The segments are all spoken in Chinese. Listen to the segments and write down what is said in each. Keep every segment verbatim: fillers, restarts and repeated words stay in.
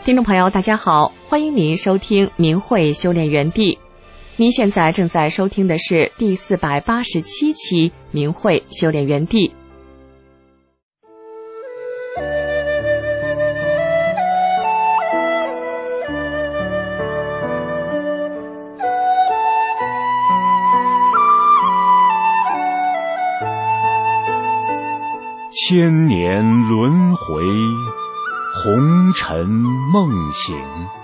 听众朋友大家好，欢迎您收听明慧修炼园地。您现在正在收听的是第四百八十七期明慧修炼园地。 千年轮回，红尘梦醒，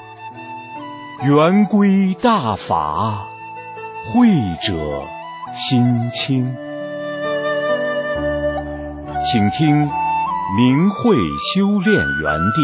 圆规大法，慧者心清。请听明慧修炼园地。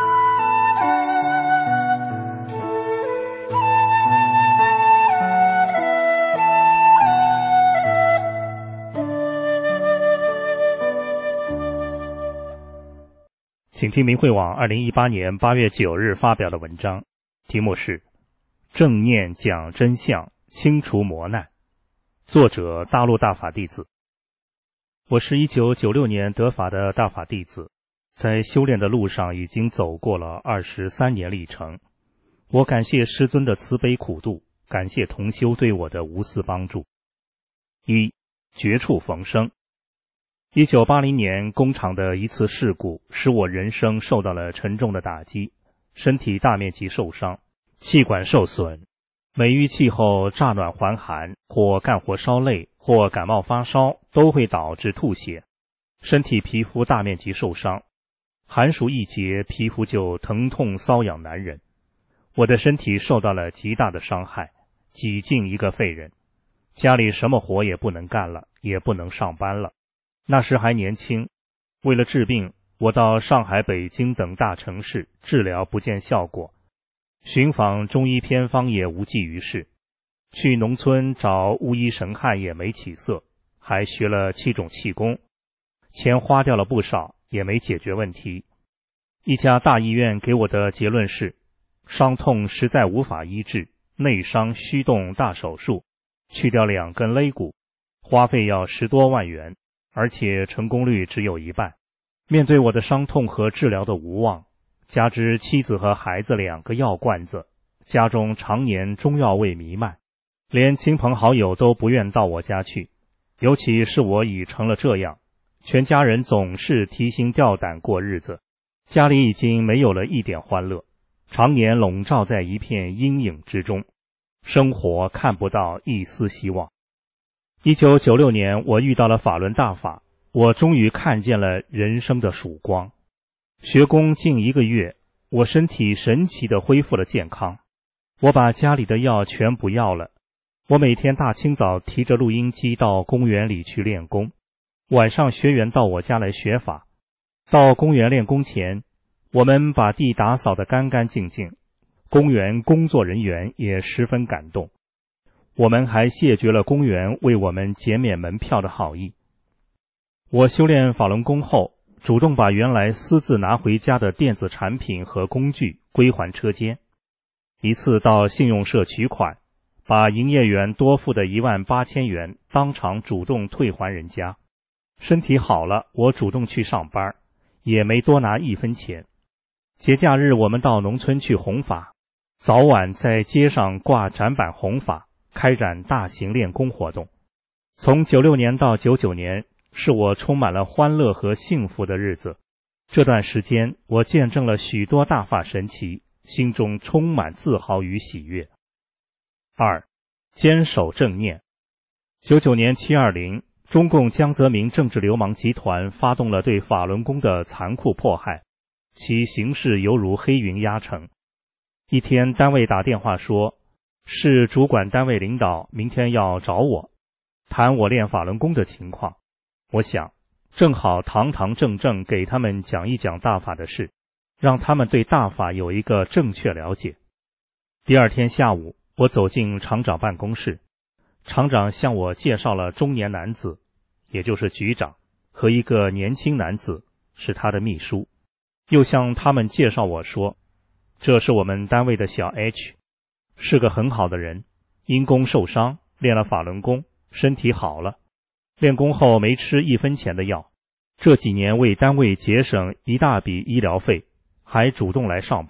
请听明慧网二零一八年八月九日发表的文章，题目是正念讲真相，清除磨难，作者大陆大法弟子。我是一九九六年得法的大法弟子，在修炼的路上已经走过了二十三年历程。我感谢师尊的慈悲苦度，感谢同修对我的无私帮助。一、绝处逢生。一九八零年工厂的一次事故使我人生受到了沉重的打击，身体大面积受伤，气管受损，每遇气候乍暖还寒，或干活稍累，或感冒发烧，都会导致吐血，身体皮肤大面积受伤，寒暑一节，皮肤就疼痛瘙痒难忍。我的身体受到了极大的伤害，几近一个废人，家里什么活也不能干了，也不能上班了。那时还年轻，为了治病，我到上海、北京等大城市治疗不见效果，寻访中医偏方也无济于事，去农村找巫医神汉也没起色，还学了七种气功，钱花掉了不少，也没解决问题。一家大医院给我的结论是，伤痛实在无法医治，内伤虚动大手术，去掉两根肋骨，花费要十多万元，而且成功率只有一半。面对我的伤痛和治疗的无望，加之妻子和孩子两个药罐子，家中常年中药味弥漫，连亲朋好友都不愿到我家去。尤其是我已成了这样，全家人总是提心吊胆过日子，家里已经没有了一点欢乐，常年笼罩在一片阴影之中，生活看不到一丝希望。一九九六年，我遇到了法轮大法，我终于看见了人生的曙光。学功近一个月，我身体神奇地恢复了健康。我把家里的药全不要了，我每天大清早提着录音机到公园里去练功，晚上学员到我家来学法。到公园练功前，我们把地打扫得干干净净，公园工作人员也十分感动。我们还谢绝了公园为我们减免门票的好意。我修炼法轮功后，主动把原来私自拿回家的电子产品和工具归还车间。一次到信用社取款，把营业员多付的一万八千元当场主动退还人家。身体好了，我主动去上班，也没多拿一分钱。节假日我们到农村去弘法，早晚在街上挂展板弘法，开展大型练功活动。从九六年到九九年，是我充满了欢乐和幸福的日子。这段时间，我见证了许多大法神奇，心中充满自豪与喜悦。二、坚守正念。九九年七二零，中共江泽民政治流氓集团发动了对法轮功的残酷迫害，其形势犹如黑云压城。一天，单位打电话说，市主管单位领导明天要找我，谈我练法轮功的情况。我想，正好堂堂正正给他们讲一讲大法的事，让他们对大法有一个正确了解。第二天下午，我走进厂长办公室，厂长向我介绍了中年男子，也就是局长，和一个年轻男子，是他的秘书。又向他们介绍我说，这是我们单位的小 H， 是个很好的人，因功受伤，练了法轮功，身体好了。练功后没吃一分钱的药，这几年为单位节省一大笔医疗费，还主动来上班，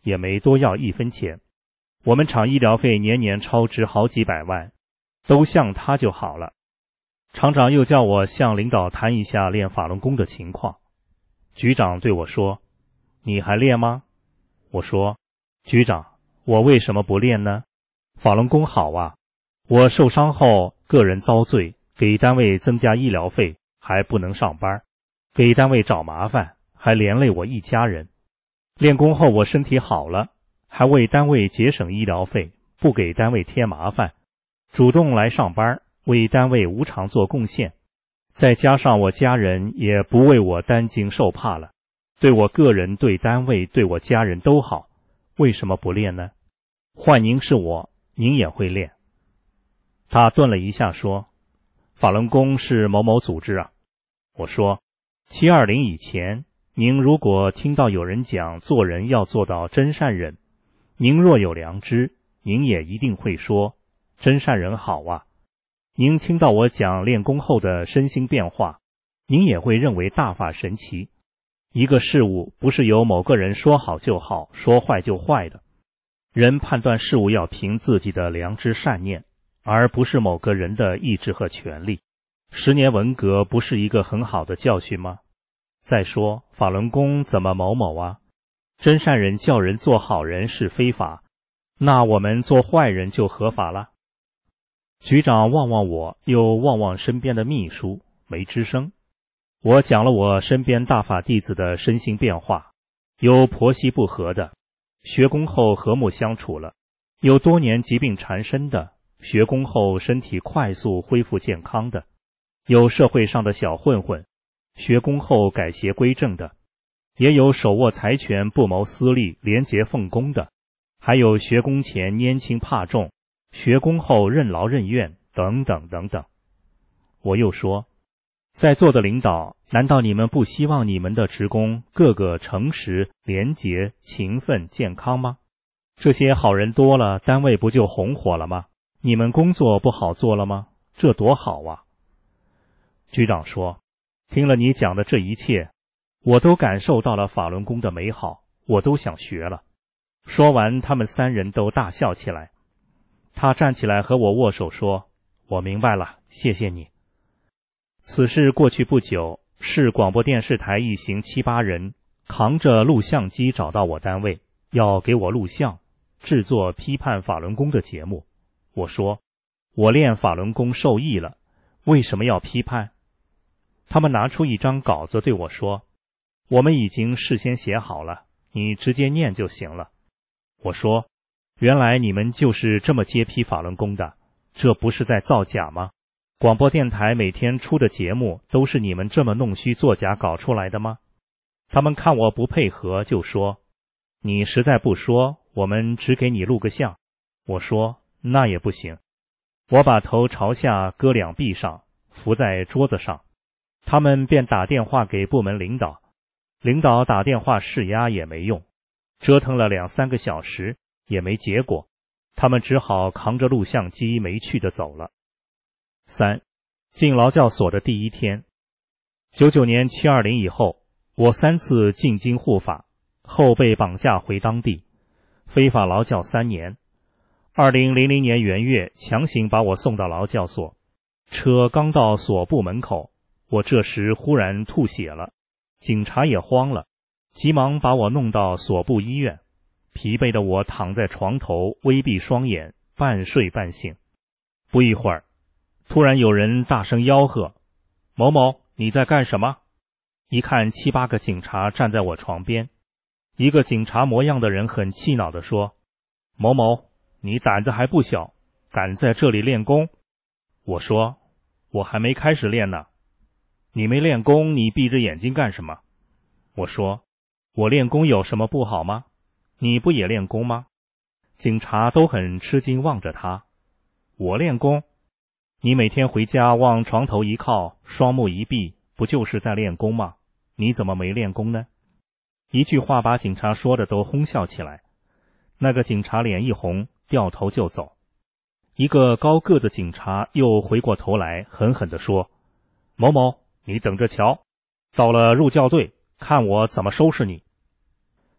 也没多要一分钱。我们厂医疗费年年超支好几百万，都像他就好了。厂长又叫我向领导谈一下练法轮功的情况。局长对我说：你还练吗？我说：局长，我为什么不练呢？法轮功好啊，我受伤后个人遭罪，给单位增加医疗费，还不能上班，给单位找麻烦，还连累我一家人。练功后我身体好了，还为单位节省医疗费，不给单位添麻烦，主动来上班，为单位无偿做贡献。再加上我家人也不为我担惊受怕了，对我个人、对单位、对我家人都好，为什么不练呢？换您是我，您也会练。他顿了一下说：法轮功是某某组织啊。我说：七二零以前，您如果听到有人讲做人要做到真善忍，您若有良知，您也一定会说真善忍好啊。您听到我讲练功后的身心变化，您也会认为大法神奇。一个事物不是由某个人说好就好，说坏就坏的。人判断事物要凭自己的良知善念，而不是某个人的意志和权力。十年文革不是一个很好的教训吗？再说法轮功怎么某某啊？真善人叫人做好人是非法，那我们做坏人就合法了？局长望望我，又望望身边的秘书，没吱声。我讲了我身边大法弟子的身心变化，有婆媳不和的，学功后和睦相处了；有多年疾病缠身的，学功后身体快速恢复健康的；有社会上的小混混，学功后改邪归正的；也有手握财权不谋私利廉洁奉公的；还有学功前拈轻怕重，学功后任劳任怨，等等等等。我又说，在座的领导，难道你们不希望你们的职工个个诚实、廉洁、勤奋、健康吗？这些好人多了，单位不就红火了吗？你们工作不好做了吗？这多好啊！局长说，听了你讲的这一切，我都感受到了法轮功的美好，我都想学了。说完，他们三人都大笑起来。他站起来和我握手说，我明白了，谢谢你。此事过去不久，市广播电视台一行七八人扛着录像机找到我单位，要给我录像，制作批判法轮功的节目。我说，我练法轮功受益了，为什么要批判？他们拿出一张稿子对我说，我们已经事先写好了，你直接念就行了。我说，原来你们就是这么揭批法轮功的，这不是在造假吗？广播电台每天出的节目都是你们这么弄虚作假搞出来的吗？他们看我不配合，就说，你实在不说，我们只给你录个像。我说，那也不行。我把头朝下搁两臂上，伏在桌子上。他们便打电话给部门领导，领导打电话施压也没用，折腾了两三个小时也没结果，他们只好扛着录像机没趣的走了。三，进劳教所的第一天。九九年七二零以后，我三次进京护法，后被绑架回当地，非法劳教三年。二零零零年元月，强行把我送到劳教所，车刚到所部门口，我这时忽然吐血了，警察也慌了，急忙把我弄到所部医院。疲惫的我躺在床头，微闭双眼，半睡半醒。不一会儿，突然有人大声吆喝，某某，你在干什么？一看七八个警察站在我床边，一个警察模样的人很气恼地说，某某，你胆子还不小，敢在这里练功？我说，我还没开始练呢。你没练功，你闭着眼睛干什么？我说，我练功有什么不好吗？你不也练功吗？警察都很吃惊望着他。我练功？你每天回家往床头一靠，双目一闭，不就是在练功吗？你怎么没练功呢？一句话把警察说的都哄笑起来。那个警察脸一红，掉头就走。一个高个子警察又回过头来，狠狠地说，某某，你等着瞧，到了入教队，看我怎么收拾你。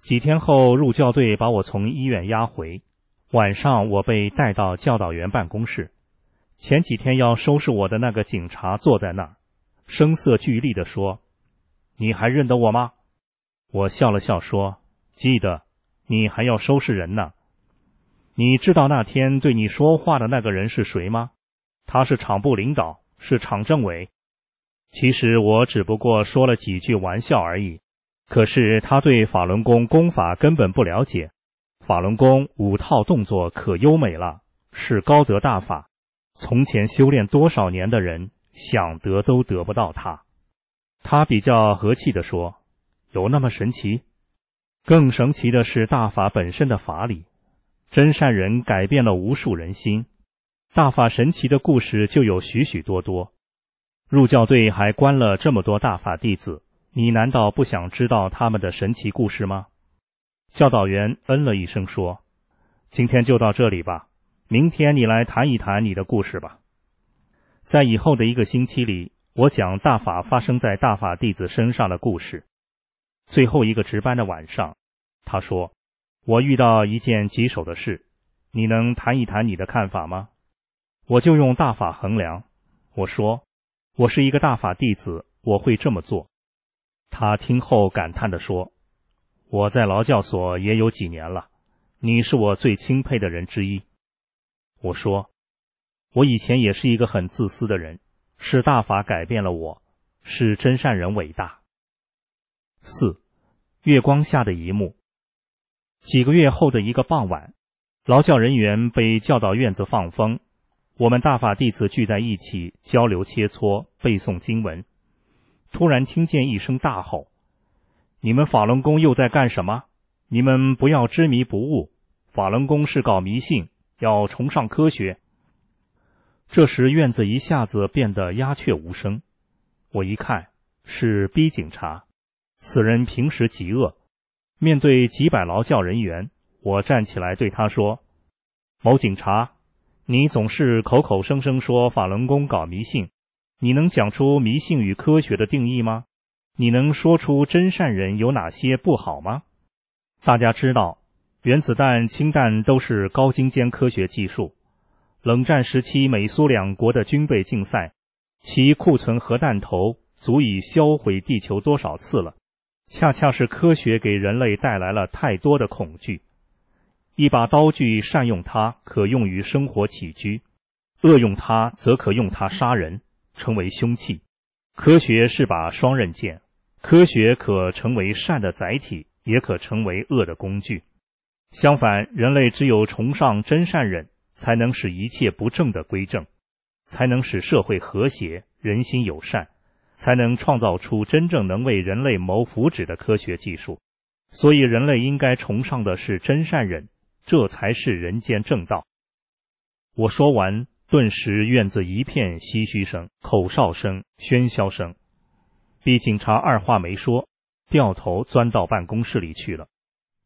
几天后，入教队把我从医院押回，晚上我被带到教导员办公室。前几天要收拾我的那个警察坐在那儿，声色俱厉地说：“你还认得我吗？”我笑了笑说：“记得，你还要收拾人呢。你知道那天对你说话的那个人是谁吗？他是厂部领导，是厂政委。其实我只不过说了几句玩笑而已，可是他对法轮功功法根本不了解。法轮功五套动作可优美了，是高德大法，从前修炼多少年的人想得都得不到它。”他比较和气地说：“有那么神奇？更神奇的是大法本身的法理，真善人改变了无数人心。大法神奇的故事就有许许多多。入教队还关了这么多大法弟子，你难道不想知道他们的神奇故事吗？”教导员嗯了一声说：“今天就到这里吧，明天你来谈一谈你的故事吧。”在以后的一个星期里，我讲大法发生在大法弟子身上的故事。最后一个值班的晚上，他说：“我遇到一件棘手的事，你能谈一谈你的看法吗？”我就用大法衡量，我说：“我是一个大法弟子，我会这么做。”他听后感叹地说：“我在劳教所也有几年了，你是我最钦佩的人之一。”我说：“我以前也是一个很自私的人，是大法改变了我，是真善人伟大。”四，月光下的一幕。几个月后的一个傍晚，劳教人员被叫到院子放风，我们大法弟子聚在一起交流切磋，背诵经文。突然听见一声大吼：“你们法轮功又在干什么？你们不要执迷不悟，法轮功是搞迷信，要崇尚科学。”这时院子一下子变得鸦雀无声。我一看，是逼警察。此人平时极恶，面对几百劳教人员，我站起来对他说：“某警察，你总是口口声声说法轮功搞迷信，你能讲出迷信与科学的定义吗？你能说出真善人有哪些不好吗？”大家知道，原子弹、氢弹都是高精尖科学技术。冷战时期美苏两国的军备竞赛，其库存核弹头足以销毁地球多少次了，恰恰是科学给人类带来了太多的恐惧。一把刀具善用它，可用于生活起居；恶用它，则可用它杀人，成为凶器。科学是把双刃剑，科学可成为善的载体，也可成为恶的工具。相反，人类只有崇尚真善忍，才能使一切不正的归正，才能使社会和谐，人心友善，才能创造出真正能为人类谋福祉的科学技术。所以人类应该崇尚的是真善忍，这才是人间正道。我说完，顿时院子一片唏嘘声、口哨声、喧嚣声。逼警察二话没说，掉头钻到办公室里去了。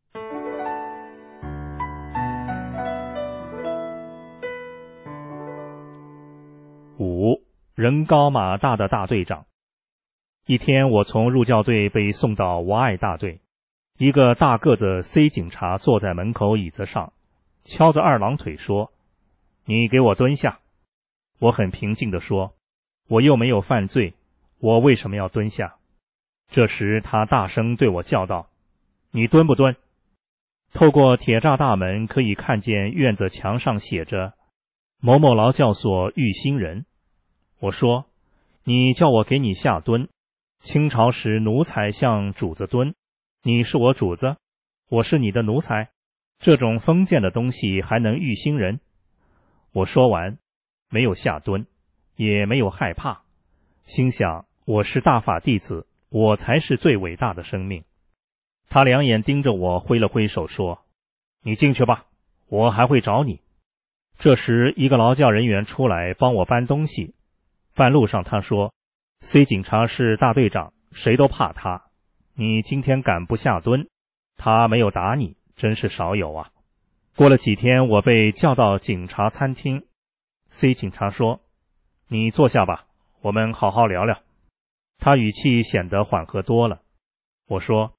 五，人高马大的大队长。一天，我从入教队被送到我爱大队，一个大个子 C 警察坐在门口椅子上，敲着二郎腿说：“你给我蹲下。”我很平静地说：“我又没有犯罪，我为什么要蹲下？”这时他大声对我叫道：“你蹲不蹲？”透过铁栅大门可以看见院子墙上写着某某劳教所育新人。我说：“你叫我给你下蹲，清朝时奴才向主子蹲，你是我主子，我是你的奴才，这种封建的东西还能育新人？”我说完，没有下蹲，也没有害怕，心想我是大法弟子，我才是最伟大的生命。他两眼盯着我，挥了挥手说：“你进去吧，我还会找你。”这时一个劳教人员出来帮我搬东西，半路上他说：“C 警察是大队长，谁都怕他，你今天敢不下蹲，他没有打你，真是少有啊。”过了几天，我被叫到警察餐厅， C 警察说：“你坐下吧，我们好好聊聊。”他语气显得缓和多了。我说：“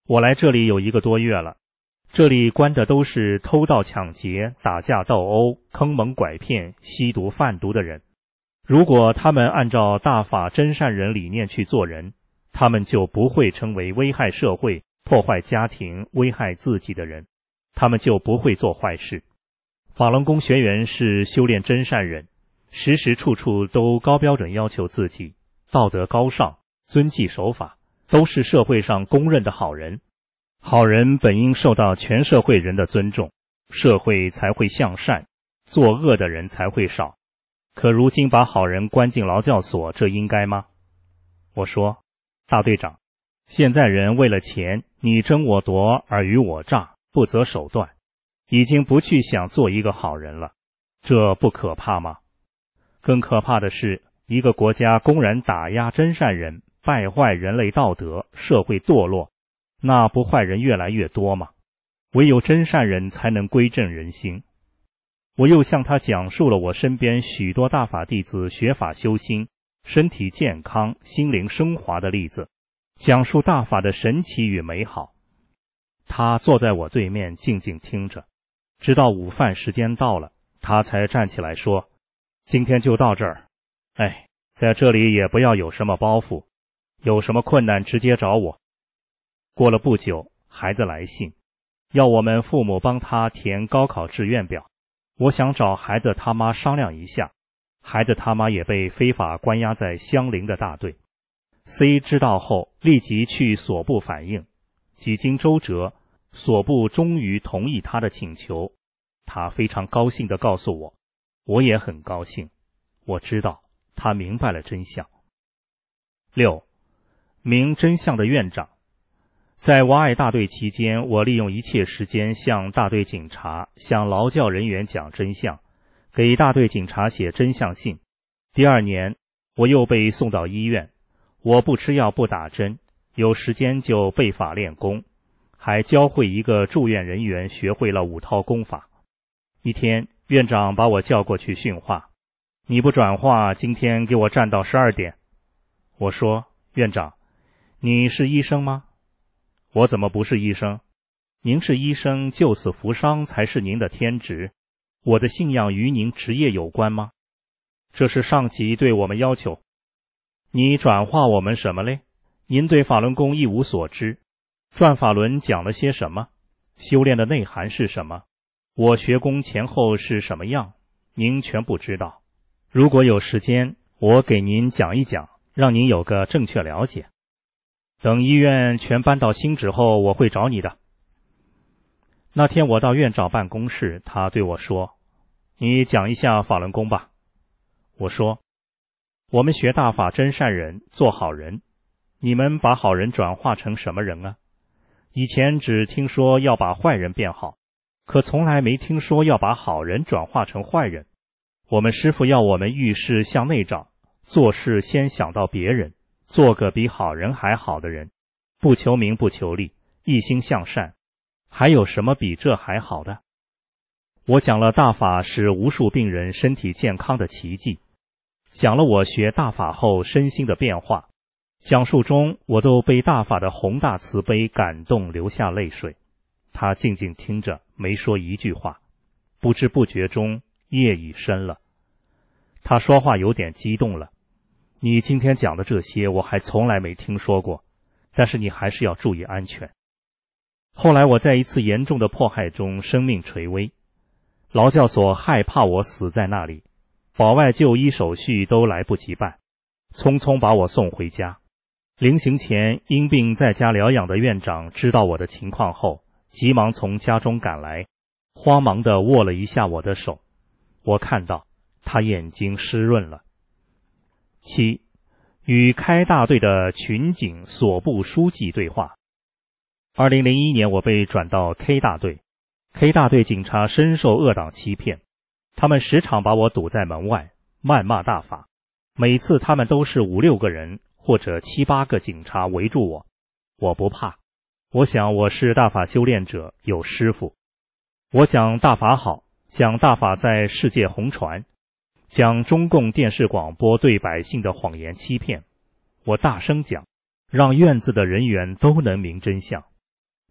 我来这里有一个多月了，这里关的都是偷盗抢劫、打架斗殴、坑蒙拐骗、吸毒贩毒的人。如果他们按照大法真善人理念去做人，他们就不会成为危害社会、破坏家庭、危害自己的人，他们就不会做坏事。法轮功学员是修炼真善人，时时处处都高标准要求自己，道德高尚，遵纪守法，都是社会上公认的好人。好人本应受到全社会人的尊重，社会才会向善，作恶的人才会少。可如今把好人关进劳教所，这应该吗？我说，大队长，现在人为了钱，你争我夺，尔虞我诈，不择手段，已经不去想做一个好人了，这不可怕吗？更可怕的是，一个国家公然打压真善人，败坏人类道德，社会堕落，那不坏人越来越多吗？唯有真善人才能归正人心。我又向他讲述了我身边许多大法弟子学法修心，身体健康，心灵升华的例子，讲述大法的神奇与美好。他坐在我对面静静听着，直到午饭时间到了，他才站起来说，今天就到这儿。哎，在这里也不要有什么包袱，有什么困难直接找我。过了不久，孩子来信，要我们父母帮他填高考志愿表。我想找孩子他妈商量一下，孩子他妈也被非法关押在相邻的大队。C 知道后立即去所部反映，几经周折，所部终于同意他的请求。他非常高兴地告诉我，我也很高兴，我知道他明白了真相。六，明真相的院长。在娃爱大队期间，我利用一切时间向大队警察、向劳教人员讲真相，给大队警察写真相信。第二年，我又被送到医院，我不吃药不打针，有时间就背法练功，还教会一个住院人员学会了五套功法。一天，院长把我叫过去训话，你不转化，今天给我站到十二点。我说，院长，你是医生吗？我怎么不是医生？您是医生，救死扶伤才是您的天职。我的信仰与您职业有关吗？这是上级对我们要求。你转化我们什么嘞？您对法轮功一无所知。转法轮讲了些什么？修炼的内涵是什么？我学功前后是什么样？您全不知道。如果有时间，我给您讲一讲，让您有个正确了解。等医院全搬到新址后，我会找你的。那天我到院长办公室，他对我说，你讲一下法轮功吧。我说，我们学大法真善人，做好人。你们把好人转化成什么人啊？以前只听说要把坏人变好，可从来没听说要把好人转化成坏人。我们师父要我们遇事向内找，做事先想到别人，做个比好人还好的人，不求名不求利，一心向善，还有什么比这还好的？我讲了大法使无数病人身体健康的奇迹，讲了我学大法后身心的变化，讲述中我都被大法的宏大慈悲感动，流下泪水。他静静听着，没说一句话。不知不觉中夜已深了。他说话有点激动了，你今天讲的这些我还从来没听说过，但是你还是要注意安全。后来我在一次严重的迫害中生命垂危，劳教所害怕我死在那里，保外就医手续都来不及办，匆匆把我送回家。临行前因病在家疗养的院长知道我的情况后，急忙从家中赶来，慌忙地握了一下我的手，我看到他眼睛湿润了。七，与开大队的群警所部书记对话。二零零一年我被转到 K 大队， K 大队警察深受恶党欺骗，他们时常把我堵在门外，谩骂大法。每次他们都是五六个人或者七八个警察围住我，我不怕，我想我是大法修炼者，有师父。我讲大法好，讲大法在世界红传，讲中共电视广播对百姓的谎言欺骗。我大声讲，让院子的人员都能明真相。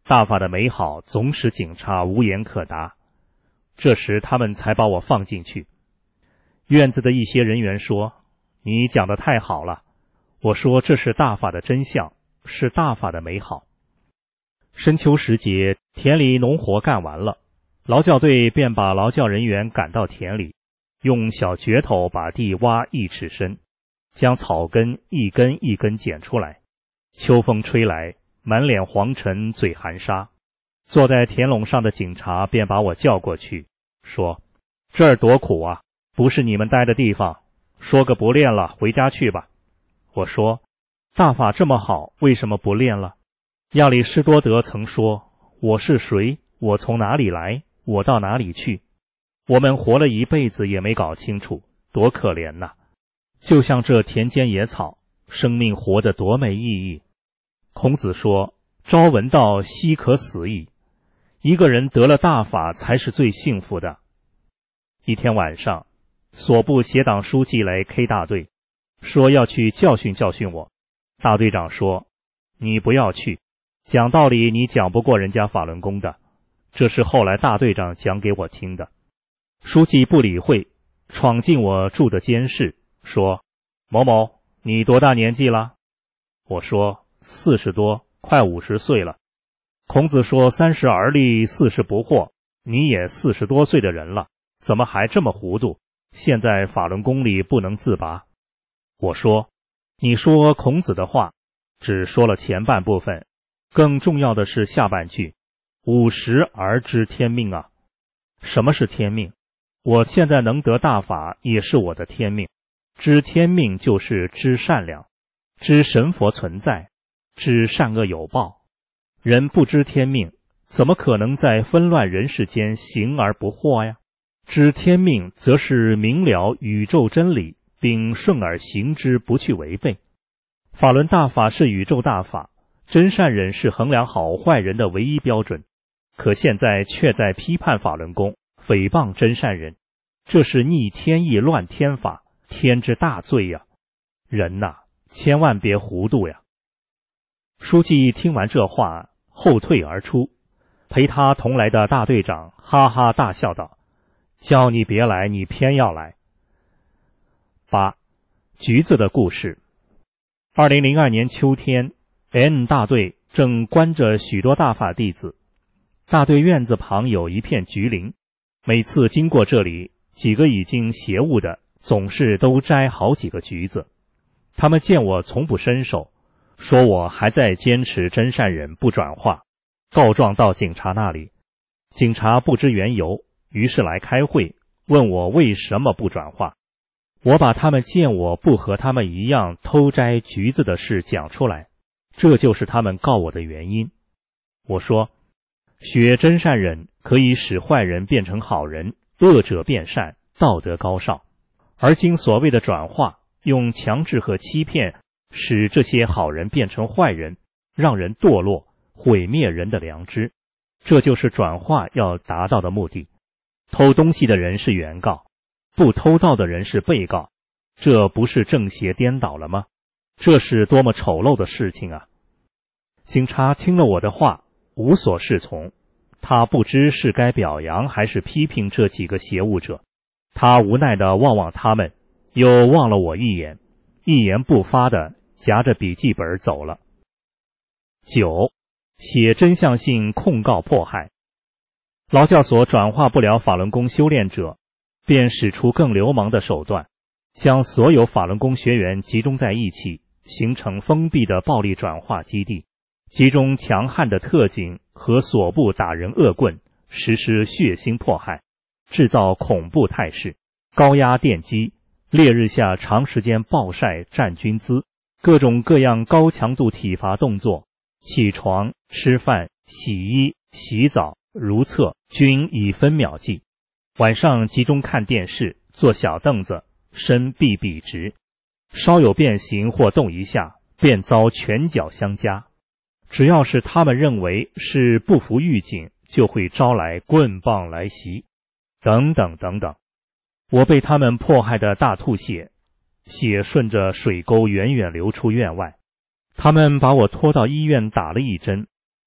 大法的美好总使警察无言可答。这时他们才把我放进去。院子的一些人员说，你讲得太好了。我说，这是大法的真相，是大法的美好。深秋时节，田里农活干完了，劳教队便把劳教人员赶到田里，用小镢头把地挖一尺深，将草根一根一根捡出来。秋风吹来，满脸黄尘，嘴含沙。坐在田垄上的警察便把我叫过去，说，这儿多苦啊，不是你们待的地方，说个不练了，回家去吧。我说，大法这么好，为什么不练了？亚里士多德曾说，我是谁？我从哪里来？我到哪里去？我们活了一辈子也没搞清楚，多可怜呐！就像这田间野草，生命活得多没意义。孔子说，朝闻道，夕可死矣。一个人得了大法才是最幸福的。一天晚上，所部协党书记来 K 大队，说要去教训教训我。大队长说，你不要去，讲道理你讲不过人家法轮功的。这是后来大队长讲给我听的。书记不理会，闯进我住的监室，说，某某，你多大年纪了？我说，四十多，快五十岁了。孔子说，三十而立，四十不惑，你也四十多岁的人了，怎么还这么糊涂？现在法轮功里不能自拔。我说，你说孔子的话，只说了前半部分，更重要的是下半句，五十而知天命啊。什么是天命？我现在能得大法也是我的天命。知天命就是知善良，知神佛存在，知善恶有报。人不知天命，怎么可能在纷乱人世间行而不惑呀？知天命则是明了宇宙真理，并顺而行之，不去违背。法轮大法是宇宙大法，真善人是衡量好坏人的唯一标准，可现在却在批判法轮功，诽谤真善人，这是逆天意乱天法，天之大罪呀！人呐，千万别糊涂呀！书记听完这话，后退而出，陪他同来的大队长哈哈大笑道，叫你别来，你偏要来。八，橘子的故事。二零零二年秋天， N 大队正关着许多大法弟子，大队院子旁有一片橘林，每次经过这里，几个已经邪悟的总是都摘好几个橘子。他们见我从不伸手，说我还在坚持真善忍不转化，告状到警察那里。警察不知缘由，于是来开会，问我为什么不转化。我把他们见我不和他们一样偷摘橘子的事讲出来，这就是他们告我的原因。我说，学真善忍可以使坏人变成好人，恶者变善，道德高尚。而今所谓的转化，用强制和欺骗使这些好人变成坏人，让人堕落，毁灭人的良知，这就是转化要达到的目的。偷东西的人是原告，不偷盗的人是被告，这不是正邪颠倒了吗？这是多么丑陋的事情啊！警察听了我的话，无所适从，他不知是该表扬还是批评这几个邪物者，他无奈地望望他们，又望了我一眼，一言不发地夹着笔记本走了。九，写真相信控告迫害。劳教所转化不了法轮功修炼者，便使出更流氓的手段，将所有法轮功学员集中在一起，形成封闭的暴力转化基地，集中强悍的特警和所部打人恶棍，实施血腥迫害，制造恐怖态势，高压电击，烈日下长时间暴晒站军姿，各种各样高强度体罚动作，起床、吃饭、洗衣、洗澡、如厕均以分秒计。晚上集中看电视，坐小凳子，身必笔直，稍有变形或动一下，便遭拳脚相加。只要是他们认为是不服狱警，就会招来棍棒来袭，等等等等。我被他们迫害得大吐血，血顺着水沟远远流出院外。他们把我拖到医院打了一针，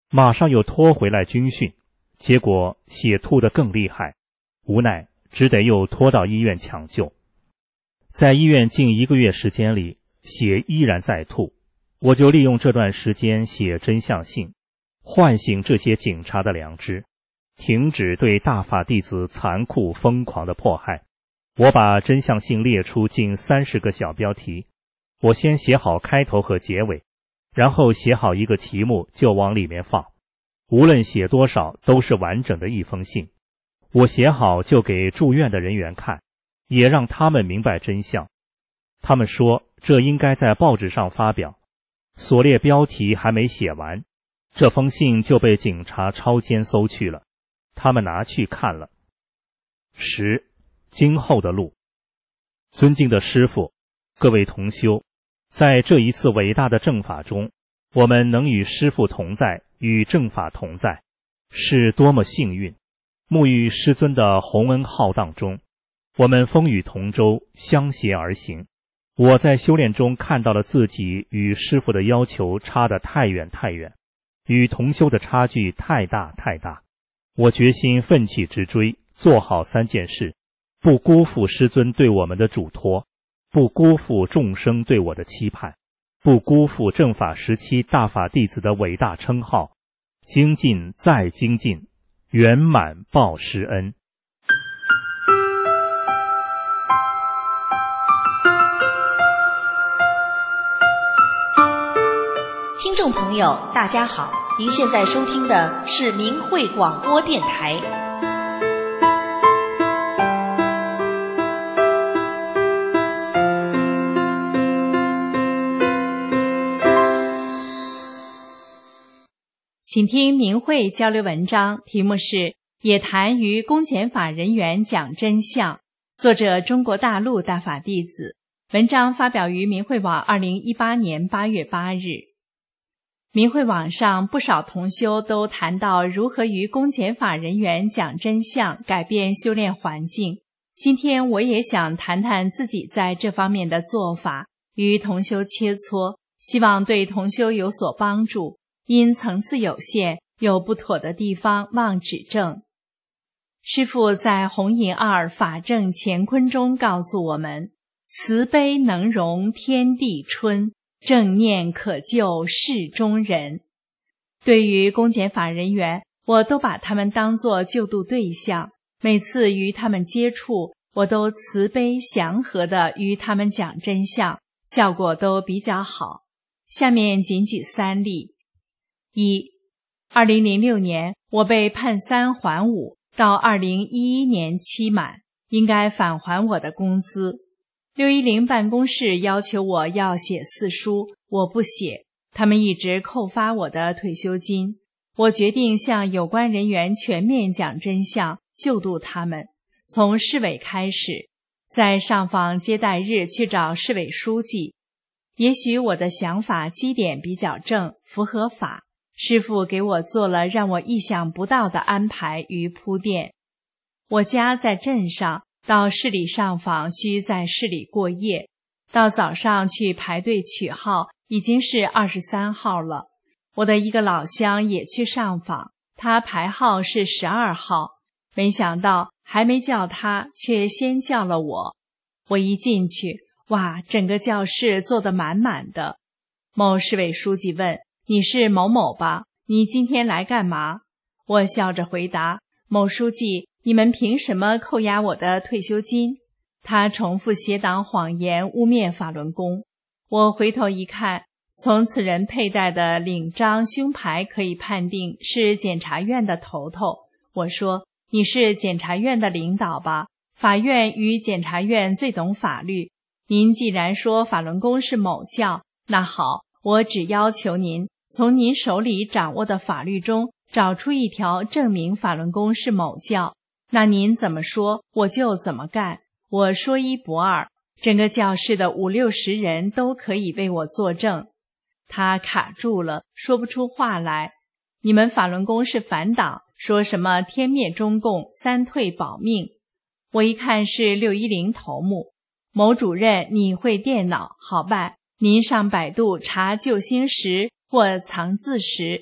马上又拖回来军训，结果血吐得更厉害，无奈只得又拖到医院抢救。在医院近一个月时间里，血依然在吐，我就利用这段时间写真相信，唤醒这些警察的良知，停止对大法弟子残酷疯狂的迫害。我把真相信列出近三十个小标题，我先写好开头和结尾，然后写好一个题目就往里面放，无论写多少都是完整的一封信。我写好就给住院的人员看，也让他们明白真相。他们说这应该在报纸上发表，所列标题还没写完，这封信就被警察抄监搜去了，他们拿去看了。十，今后的路。尊敬的师父，各位同修，在这一次伟大的正法中，我们能与师父同在，与正法同在，是多么幸运。沐浴师尊的洪恩浩荡中，我们风雨同舟，相携而行。我在修炼中看到了自己与师父的要求差得太远太远，与同修的差距太大太大。我决心奋起直追，做好三件事，不辜负师尊对我们的嘱托，不辜负众生对我的期盼，不辜负正法时期大法弟子的伟大称号，精进再精进，圆满报师恩。 听众朋友大家好，您现在收听的是明慧广播电台。 请听明慧交流文章，题目是也谈与公检法人员讲真相，作者中国大陆大法弟子，文章发表于明慧网二零一八年八月八日。明慧网上不少同修都谈到如何与公检法人员讲真相，改变修炼环境。今天我也想谈谈自己在这方面的做法，与同修切磋，希望对同修有所帮助。因层次有限，有不妥的地方望指正。师父在弘引二法正乾坤中告诉我们，慈悲能容天地春，正念可救世中人。对于公检法人员，我都把他们当作救度对象，每次与他们接触，我都慈悲祥和地与他们讲真相，效果都比较好。下面仅举三例。一，二零零六年我被判三还五，到二零一一年期满，应该返还我的工资。六一零办公室要求我要写四书，我不写，他们一直扣发我的退休金。我决定向有关人员全面讲真相，救度他们。从市委开始，在上访接待日去找市委书记。也许我的想法基点比较正，符合法。师父给我做了让我意想不到的安排与铺垫。我家在镇上，到市里上访需在市里过夜，到早上去排队取号，已经是二十三号了。我的一个老乡也去上访，他排号是十二号，没想到还没叫他，却先叫了我。我一进去，哇，整个教室坐得满满的。某市委书记问，你是某某吧？你今天来干嘛？我笑着回答，某书记，你们凭什么扣押我的退休金？他重复邪党谎言，污蔑法轮功。我回头一看，从此人佩戴的领章胸牌可以判定是检察院的头头。我说，你是检察院的领导吧？法院与检察院最懂法律。您既然说法轮功是某教，那好，我只要求您从您手里掌握的法律中找出一条证明法轮功是某教，那您怎么说我就怎么干，我说一不二，整个教室的五六十人都可以为我作证。他卡住了，说不出话来。你们法轮功是反党，说什么天灭中共，三退保命。我一看是六一零头目。某主任，你会电脑，好办，您上百度查救星石或藏字石。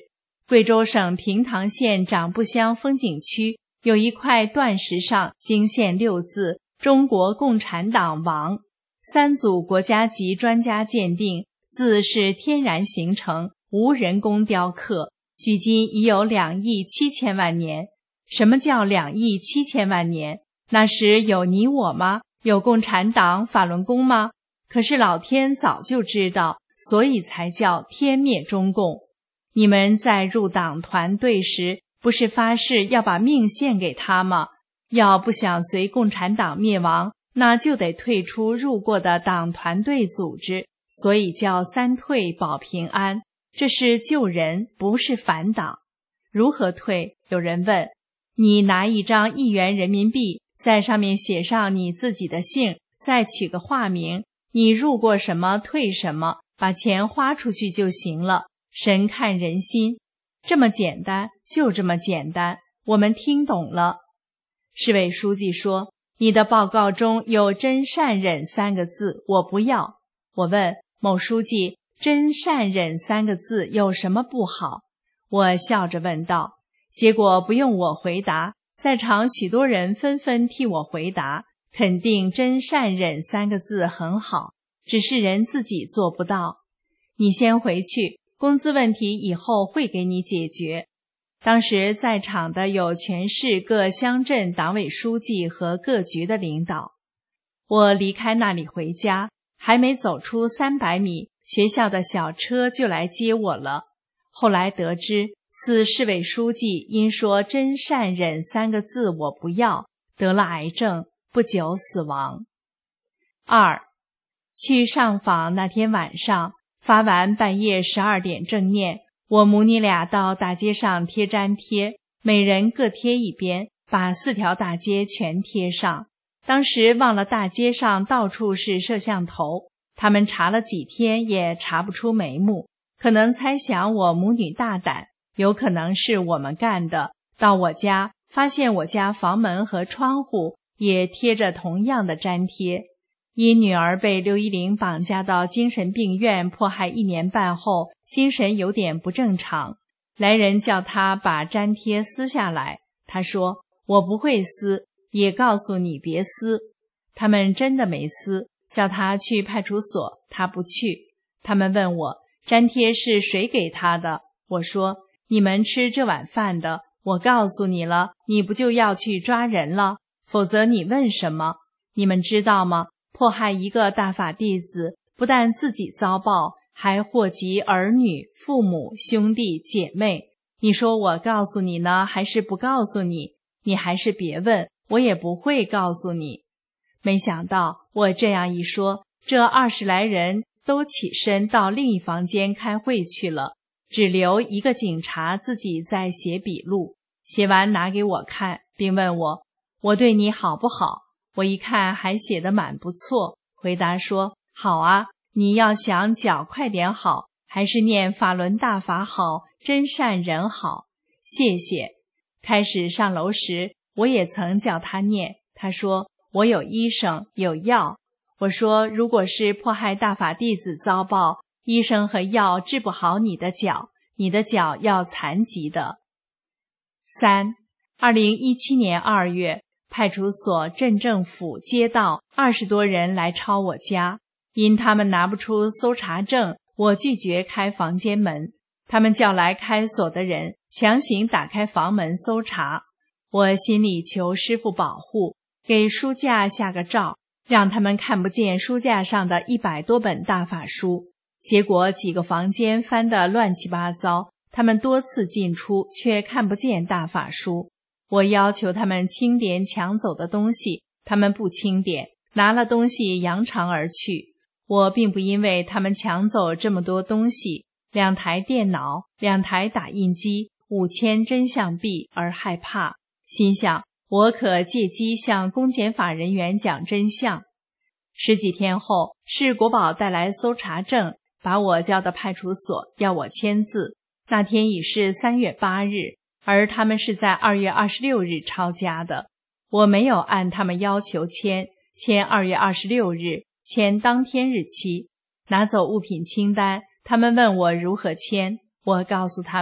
贵州省平塘县长布乡风景区有一块断石上惊现六字中国共产党亡，三组国家级专家鉴定字是天然形成，无人工雕刻，距今已有两亿七千万年。什么叫两亿七千万年？那时有你我吗？有共产党、法轮功吗？可是老天早就知道，所以才叫天灭中共。你们在入党团队时，不是发誓要把命献给他吗？要不想随共产党灭亡，那就得退出入过的党团队组织，所以叫三退保平安。这是救人，不是反党。如何退？有人问。你拿一张一元人民币，在上面写上你自己的姓，再取个化名，你入过什么退什么，把钱花出去就行了。神看人心，这么简单，就这么简单，我们听懂了。市委书记说，你的报告中有真善忍三个字，我不要。我问某书记，真善忍三个字有什么不好？我笑着问道。结果不用我回答，在场许多人纷纷替我回答，肯定真善忍三个字很好，只是人自己做不到。你先回去，工资问题以后会给你解决。当时在场的有全市各乡镇党委书记和各局的领导。我离开那里回家，还没走出三百米，学校的小车就来接我了。后来得知，此市委书记因说真善忍三个字我不要，得了癌症，不久死亡。二，去上访那天晚上，发完半夜十二点正念，我母女俩到大街上贴粘贴，每人各贴一边，把四条大街全贴上。当时忘了大街上到处是摄像头，他们查了几天也查不出眉目，可能猜想我母女大胆，有可能是我们干的。到我家，发现我家房门和窗户也贴着同样的粘贴。因女儿被刘一玲绑架到精神病院迫害一年半后，精神有点不正常，来人叫她把粘贴撕下来。她说，我不会撕，也告诉你别撕。他们真的没撕，叫她去派出所，她不去。他们问我，粘贴是谁给她的？我说，你们吃这碗饭的，我告诉你了，你不就要去抓人了？否则你问什么？你们知道吗？迫害一个大法弟子，不但自己遭报，还祸及儿女、父母、兄弟姐妹。你说我告诉你呢，还是不告诉你？你还是别问，我也不会告诉你。没想到我这样一说，这二十来人都起身到另一房间开会去了，只留一个警察自己在写笔录，写完拿给我看，并问我，我对你好不好？我一看还写得蛮不错，回答说，好啊，你要想脚快点好，还是念法轮大法好，真善人好，谢谢。开始上楼时，我也曾叫他念，他说，我有医生，有药。我说，如果是迫害大法弟子遭报，医生和药治不好你的脚，你的脚要残疾的。三，二零一七年二月，派出所、镇政府、街道二十多人来抄我家，因他们拿不出搜查证，我拒绝开房间门。他们叫来看守的人，强行打开房门搜查。我心里求师父保护，给书架下个罩，让他们看不见书架上的一百多本大法书。结果几个房间翻得乱七八糟，他们多次进出，却看不见大法书。我要求他们清点抢走的东西，他们不清点，拿了东西扬长而去。我并不因为他们抢走这么多东西，两台电脑、两台打印机、五千真相币而害怕，心想我可借机向公检法人员讲真相。十几天后，市国保带来搜查证，把我叫到派出所，要我签字。那天已是三月八日，而他们是在二月二十六日抄家的。我没有按他们要求签，签二月二十六日，签当天日期。拿走物品清单，他们问我如何签，我告诉他们，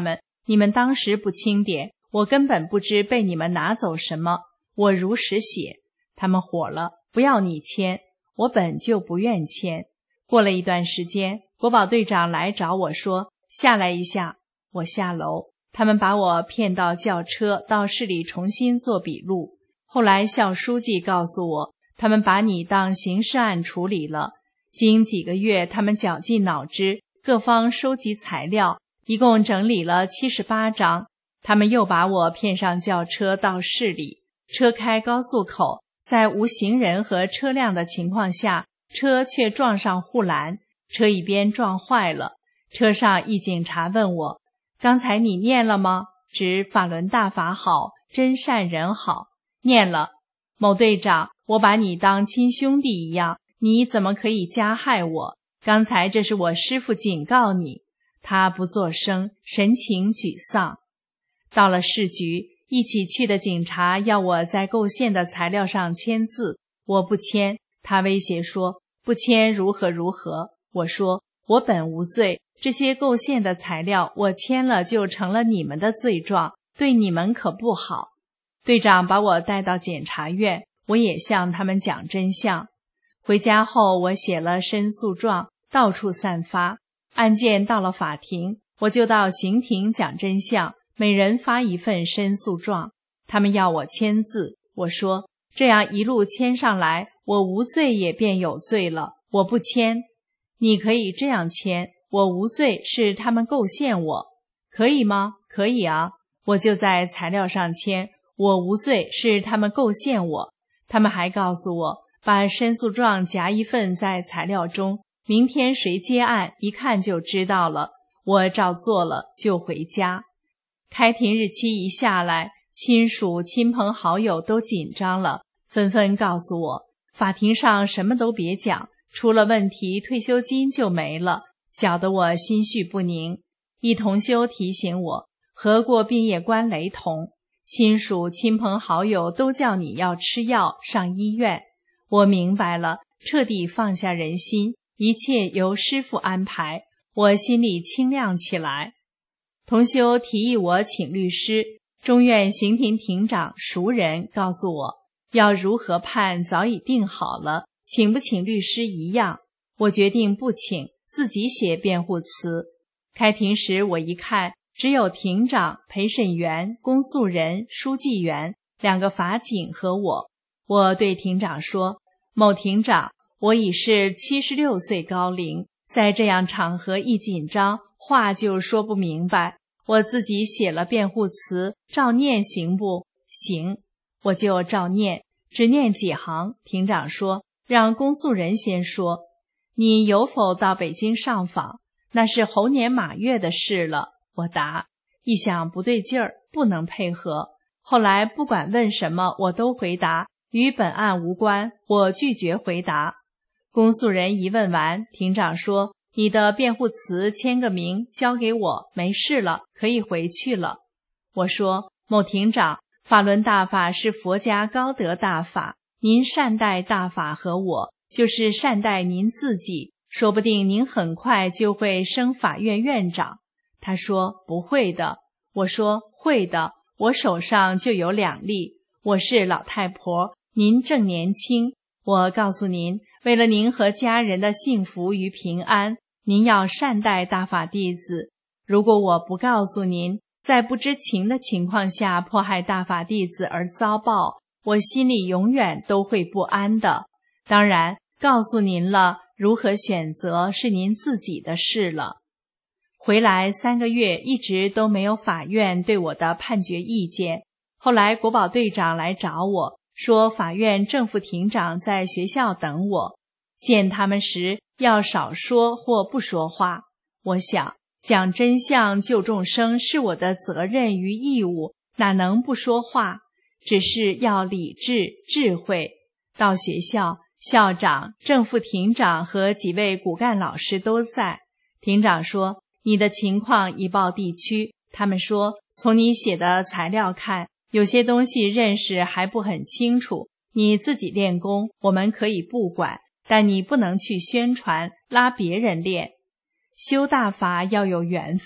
你们当时不清点，我根本不知被你们拿走什么，我如实写。他们火了，不要你签，我本就不愿签。过了一段时间，国保队长来找我说，下来一下。我下楼，他们把我骗到轿车，到市里重新做笔录。后来校书记告诉我，他们把你当刑事案处理了。经几个月，他们绞尽脑汁，各方收集材料，一共整理了七十八张。他们又把我骗上轿车到市里，车开高速口，在无行人和车辆的情况下，车却撞上护栏，车一边撞坏了。车上一警察问我，刚才你念了吗？指法轮大法好，真善人好。念了。某队长，我把你当亲兄弟一样，你怎么可以加害我？刚才这是我师父警告你。他不作声，神情沮丧。到了市局，一起去的警察要我在构陷的材料上签字，我不签。他威胁说，不签如何如何。我说，我本无罪，这些构陷的材料我签了就成了你们的罪状，对你们可不好。队长把我带到检察院，我也向他们讲真相。回家后，我写了申诉状，到处散发。案件到了法庭，我就到刑庭讲真相，每人发一份申诉状。他们要我签字，我说这样一路签上来，我无罪也便有罪了，我不签。你可以这样签，我无罪是他们构陷我，可以吗？可以啊，我就在材料上签，我无罪是他们构陷我。他们还告诉我，把申诉状夹一份在材料中，明天谁接案一看就知道了。我照做了，就回家。开庭日期一下来，亲属亲朋好友都紧张了，纷纷告诉我，法庭上什么都别讲，出了问题退休金就没了，搅得我心绪不宁。一同修提醒我，何过病业观雷同，亲属亲朋好友都叫你要吃药上医院。我明白了，彻底放下人心，一切由师父安排，我心里清亮起来。同修提议我请律师，中院刑庭庭长熟人告诉我，要如何判早已定好了，请不请律师一样。我决定不请，自己写辩护词。开庭时我一看，只有庭长、陪审员、公诉人、书记员两个法警和我。我对庭长说，某庭长，我已是七十六岁高龄，在这样场合一紧张，话就说不明白。我自己写了辩护词，照念行不？行，我就照念，只念几行。庭长说，让公诉人先说。你有否到北京上访？那是猴年马月的事了。我答，一想不对劲儿，不能配合。后来不管问什么，我都回答，与本案无关，我拒绝回答。公诉人一问完，庭长说，你的辩护词签个名，交给我，没事了，可以回去了。我说，某庭长，法轮大法是佛家高德大法，您善待大法和我，就是善待您自己，说不定您很快就会升法院院长。他说，不会的。我说，会的，我手上就有两例。我是老太婆，您正年轻。我告诉您，为了您和家人的幸福与平安，您要善待大法弟子。如果我不告诉您，在不知情的情况下迫害大法弟子而遭报，我心里永远都会不安的。当然，告诉您了，如何选择是您自己的事了。回来三个月，一直都没有法院对我的判决意见。后来国保队长来找我，说法院正副庭长在学校等我，见他们时要少说或不说话。我想，讲真相救众生是我的责任与义务，哪能不说话？只是要理智、智慧。到学校，校长、正副庭长和几位骨干老师都在。庭长说，你的情况已报地区，他们说，从你写的材料看，有些东西认识还不很清楚，你自己练功，我们可以不管，但你不能去宣传，拉别人练。修大法要有缘分，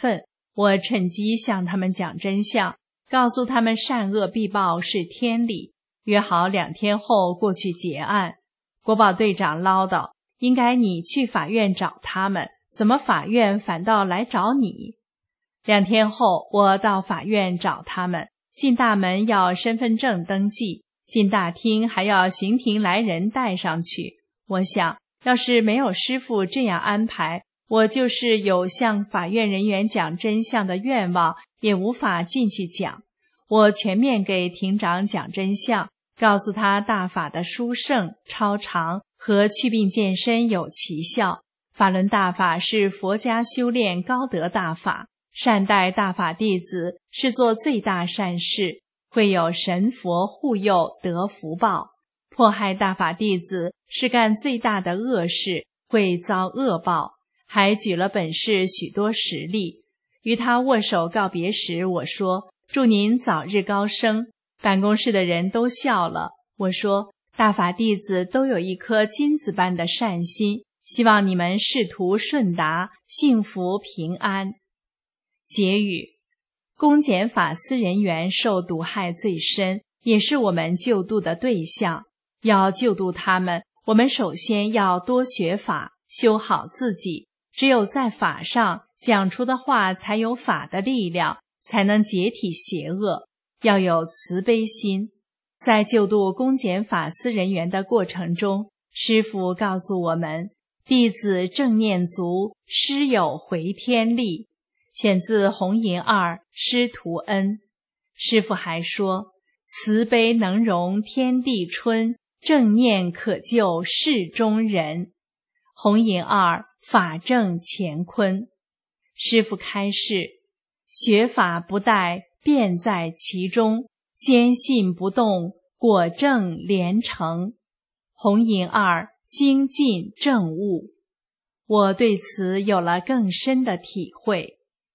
我趁机向他们讲真相，告诉他们善恶必报是天理，约好两天后过去结案。国保队长唠叨，应该你去法院找他们，怎么法院反倒来找你？两天后，我到法院找他们，进大门要身份证登记，进大厅还要刑庭来人带上去。我想，要是没有师父这样安排，我就是有向法院人员讲真相的愿望，也无法进去讲。我全面给庭长讲真相，告诉他大法的殊胜、超常和祛病健身有奇效。法轮大法是佛家修炼高德大法，善待大法弟子是做最大善事，会有神佛护佑得福报；迫害大法弟子是干最大的恶事，会遭恶报。还举了本市许多实例。与他握手告别时，我说：祝您早日高升。办公室的人都笑了。我说：大法弟子都有一颗金子般的善心，希望你们仕途顺达，幸福平安。结语：公检法司人员受毒害最深，也是我们救度的对象。要救度他们，我们首先要多学法，修好自己。只有在法上讲出的话才有法的力量，才能解体邪恶。要有慈悲心。在救度公检法司人员的过程中，师父告诉我们，弟子正念足，师有回天力。选自弘银二师徒恩。师父还说，慈悲能容天地春，正念可救世中人。弘银二法正乾坤。师父开示，学法不怠，便在其中，坚信不动，果正连成。弘银二精进正悟。我对此有了更深的体会。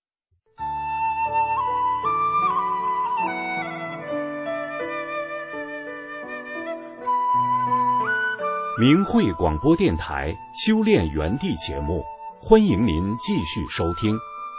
明慧广播电台修炼园地节目，欢迎您继续收听。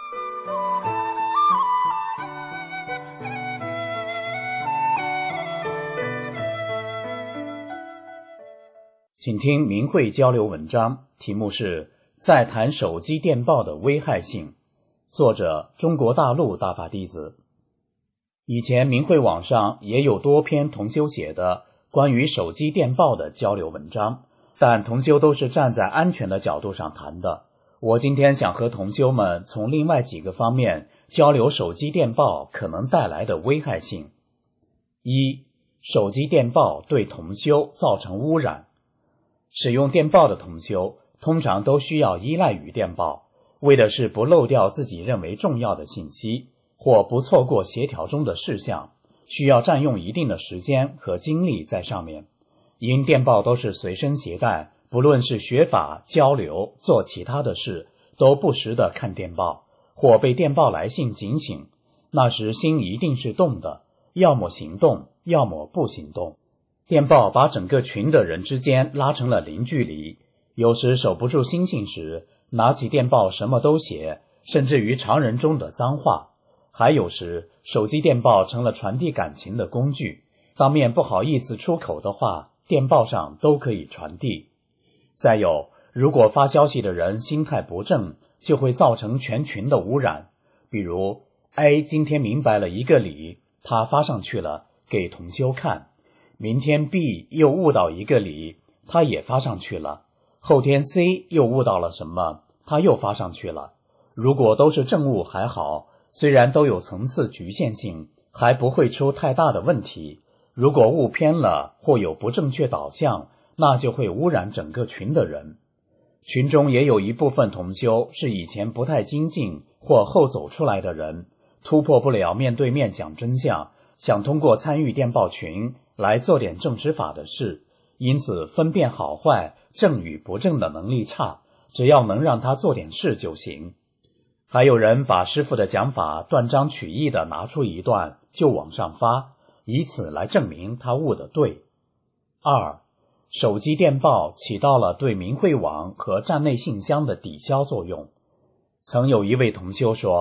请听明慧交流文章，题目是在谈手机电报的危害性，作者中国大陆大法弟子。以前明慧网上也有多篇同修写的关于手机电报的交流文章，但同修都是站在安全的角度上谈的。我今天想和同修们从另外几个方面交流手机电报可能带来的危害性。一、手机电报对同修造成污染。使用电报的同修通常都需要依赖于电报，为的是不漏掉自己认为重要的信息，或不错过协调中的事项，需要占用一定的时间和精力在上面。因电报都是随身携带，不论是学法、交流、做其他的事，都不时地看电报，或被电报来信警醒，那时心一定是动的，要么行动，要么不行动。电报把整个群的人之间拉成了零距离，有时守不住心性时，拿起电报什么都写，甚至于常人中的脏话。还有时，手机电报成了传递感情的工具，当面不好意思出口的话，电报上都可以传递。再有，如果发消息的人心态不正，就会造成全群的污染。比如 A 今天明白了一个理，他发上去了，给同修看。明天 B 又悟到一个理，他也发上去了。后天 C 又悟到了什么，他又发上去了。如果都是正悟还好，虽然都有层次局限性，还不会出太大的问题。如果悟偏了或有不正确导向，那就会污染整个群的人。群中也有一部分同修是以前不太精进或后走出来的人，突破不了面对面讲真相，想通过参与电报群来做点正知法的事，因此分辨好坏、正与不正的能力差，只要能让他做点事就行。还有人把师父的讲法断章取义的拿出一段就往上发，以此来证明他悟得对。二、手机电报起到了对明慧网和站内信箱的抵消作用。曾有一位同修说，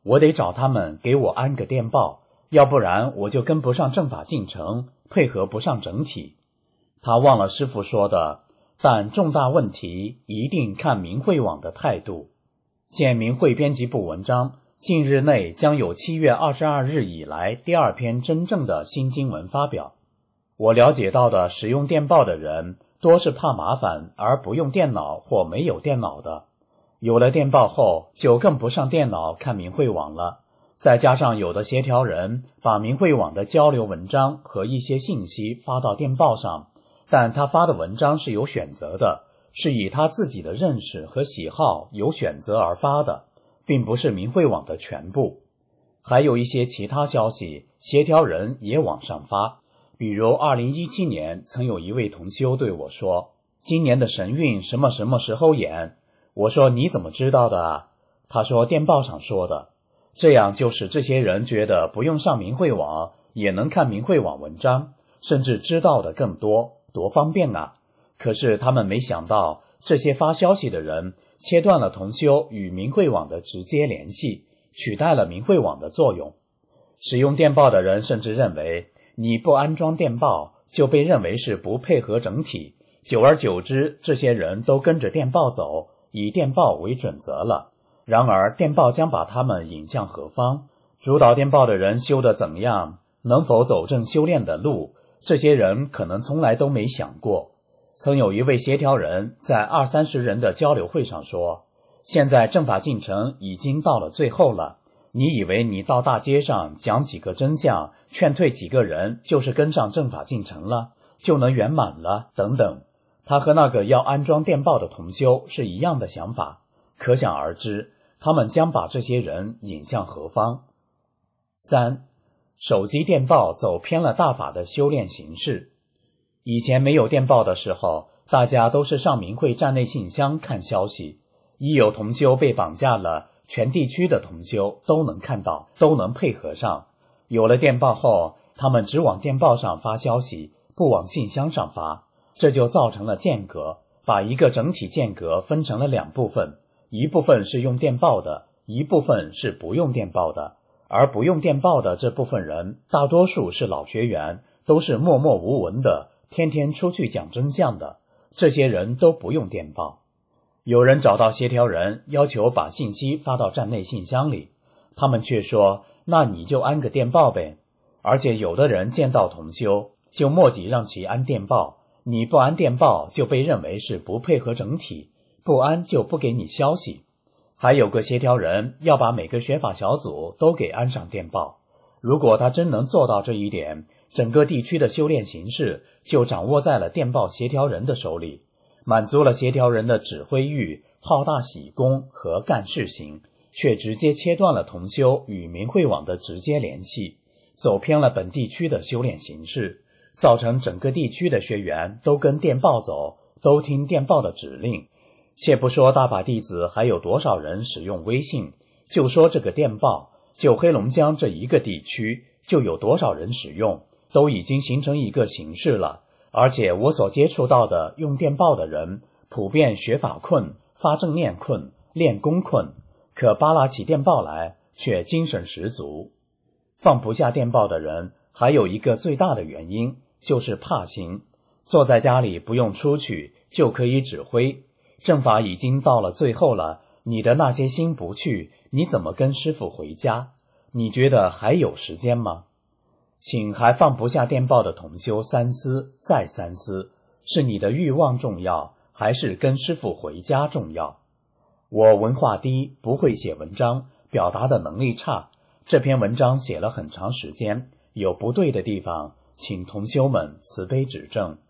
我得找他们给我安个电报，要不然我就跟不上政法进程，配合不上整体。他忘了师父说的，但重大问题一定看明慧网的态度。见明慧编辑部文章，近日内将有七月二十二日以来第二篇真正的新经文发表。我了解到的使用电报的人多是怕麻烦而不用电脑或没有电脑的，有了电报后就更不上电脑看明慧网了。再加上有的协调人把明慧网的交流文章和一些信息发到电报上，但他发的文章是有选择的，是以他自己的认识和喜好有选择而发的，并不是明慧网的全部。还有一些其他消息协调人也往上发，比如二零一七年曾有一位同修对我说，今年的神韵什么什么时候演？我说你怎么知道的啊？他说电报上说的。这样就使这些人觉得不用上明慧网也能看明慧网文章，甚至知道的更多，多方便啊！可是他们没想到，这些发消息的人切断了同修与明慧网的直接联系，取代了明慧网的作用。使用电报的人甚至认为，你不安装电报就被认为是不配合整体，久而久之，这些人都跟着电报走，以电报为准则了。然而电报将把他们引向何方？主导电报的人修得怎样？能否走正修炼的路？这些人可能从来都没想过。曾有一位协调人在二三十人的交流会上说，现在正法进程已经到了最后了，你以为你到大街上讲几个真相，劝退几个人，就是跟上正法进程了，就能圆满了，等等。他和那个要安装电报的同修是一样的想法，可想而知他们将把这些人引向何方。三，手机电报走偏了大法的修炼形式。以前没有电报的时候，大家都是上明慧站内信箱看消息，一有同修被绑架了，全地区的同修都能看到，都能配合上。有了电报后，他们只往电报上发消息，不往信箱上发，这就造成了间隔，把一个整体间隔分成了两部分，一部分是用电报的，一部分是不用电报的。而不用电报的这部分人，大多数是老学员，都是默默无闻的，天天出去讲真相的，这些人都不用电报。有人找到协调人，要求把信息发到站内信箱里，他们却说，那你就安个电报呗。而且有的人见到同修，就墨迹让其安电报，你不安电报就被认为是不配合整体，不安就不给你消息。还有个协调人要把每个学法小组都给安上电报，如果他真能做到这一点，整个地区的修炼形式就掌握在了电报协调人的手里，满足了协调人的指挥欲、好大喜功和干事型，却直接切断了同修与明慧网的直接联系，走偏了本地区的修炼形式，造成整个地区的学员都跟电报走，都听电报的指令。且不说大法弟子还有多少人使用微信，就说这个电报，就黑龙江这一个地区就有多少人使用，都已经形成一个形式了。而且我所接触到的用电报的人，普遍学法困、发正念困、练功困，可扒拉起电报来却精神十足。放不下电报的人还有一个最大的原因，就是怕心，坐在家里不用出去就可以指挥。正法已经到了最后了，你的那些心不去，你怎么跟师父回家？你觉得还有时间吗？请还放不下电报的同修三思再三思，是你的欲望重要，还是跟师父回家重要？我文化低，不会写文章，表达的能力差，这篇文章写了很长时间，有不对的地方，请同修们慈悲指正。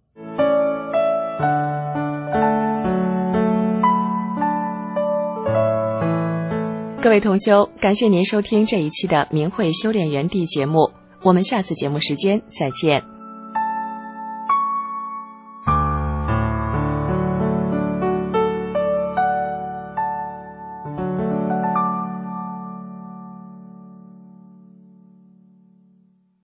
各位同修，感谢您收听这一期的明慧修炼园地节目，我们下次节目时间再见。